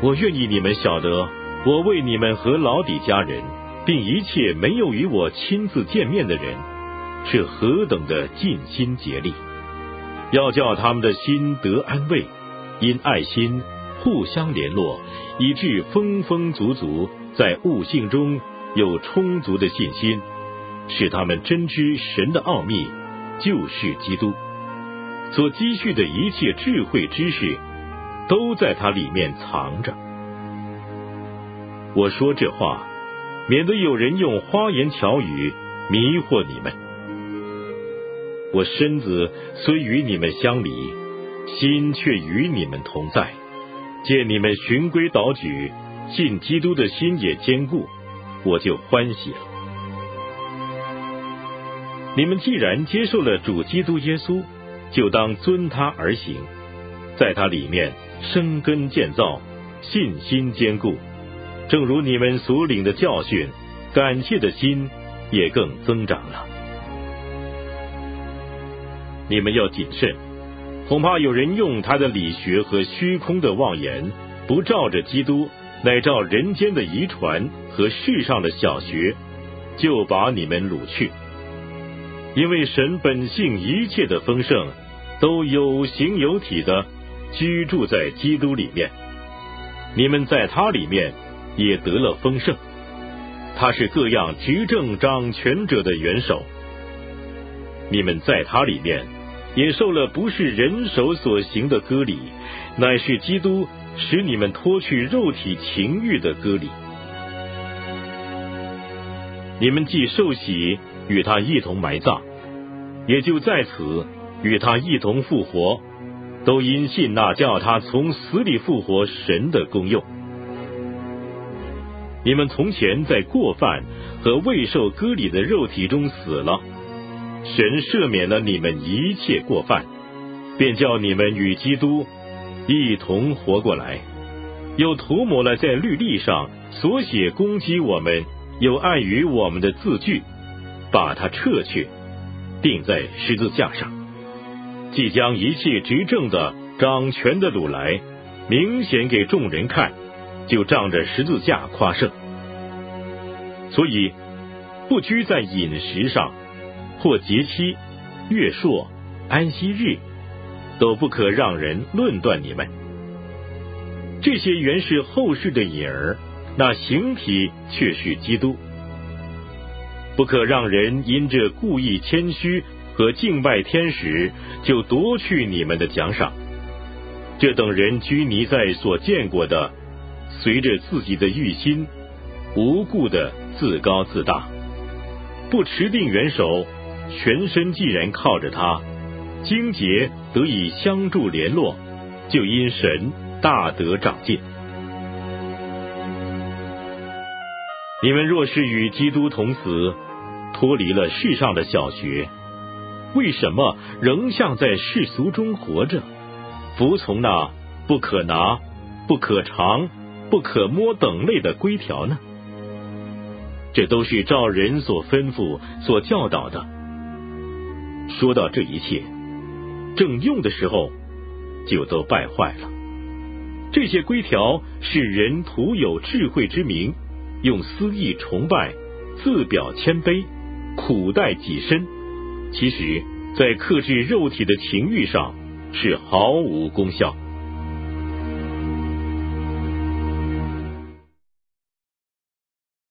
我愿意你们晓得，我为你们和老底嘉人，并一切没有与我亲自见面的人，是何等的尽心竭力，要叫他们的心得安慰，因爱心互相联络，以致丰丰足足，在悟性中有充足的信心，使他们真知神的奥秘，就是基督，所积蓄的一切智慧知识，都在它里面藏着。我说这话，免得有人用花言巧语迷惑你们。我身子虽与你们相离，心却与你们同在，见你们循规蹈矩，信基督的心也坚固，我就欢喜了。你们既然接受了主基督耶稣，就当遵他而行，在他里面生根建造，信心坚固，正如你们所领的教训，感谢的心也更增长了。你们要谨慎，恐怕有人用他的理学和虚空的妄言，不照着基督，乃照人间的遗传和世上的小学，就把你们掳去。因为神本性一切的丰盛，都有形有体的居住在基督里面，你们在他里面也得了丰盛。他是各样执政掌权者的元首。你们在他里面也受了不是人手所行的割礼，乃是基督使你们脱去肉体情欲的割礼。你们既受洗，与他一同埋葬，也就在此与他一同复活，都因信那叫他从死里复活神的功用。你们从前在过犯和未受割礼的肉体中死了，神赦免了你们一切过犯，便叫你们与基督一同活过来，又涂抹了在律例上所写攻击我们有碍于我们的字句，把它撤去，钉在十字架上，即将一切执政的掌权的掳来，明显给众人看，就仗着十字架夸胜。所以不拘在饮食上，或节期、月朔、安息日，都不可让人论断你们。这些原是后世的影儿，那形体却是基督。不可让人因着故意谦虚和敬拜天使，就夺去你们的奖赏。这等人拘泥在所见过的，随着自己的欲心，无故的自高自大，不持定元首，全身既然靠着他，经节得以相助联络，就因神大得长进。你们若是与基督同死，脱离了世上的小学，为什么仍像在世俗中活着，服从那不可拿、不可尝、不可摸等类的规条呢？这都是照人所吩咐、所教导的。说到这一切，正用的时候，就都败坏了。这些规条是人徒有智慧之名，用私意崇拜，自表谦卑，苦待己身，其实在克制肉体的情欲上是毫无功效。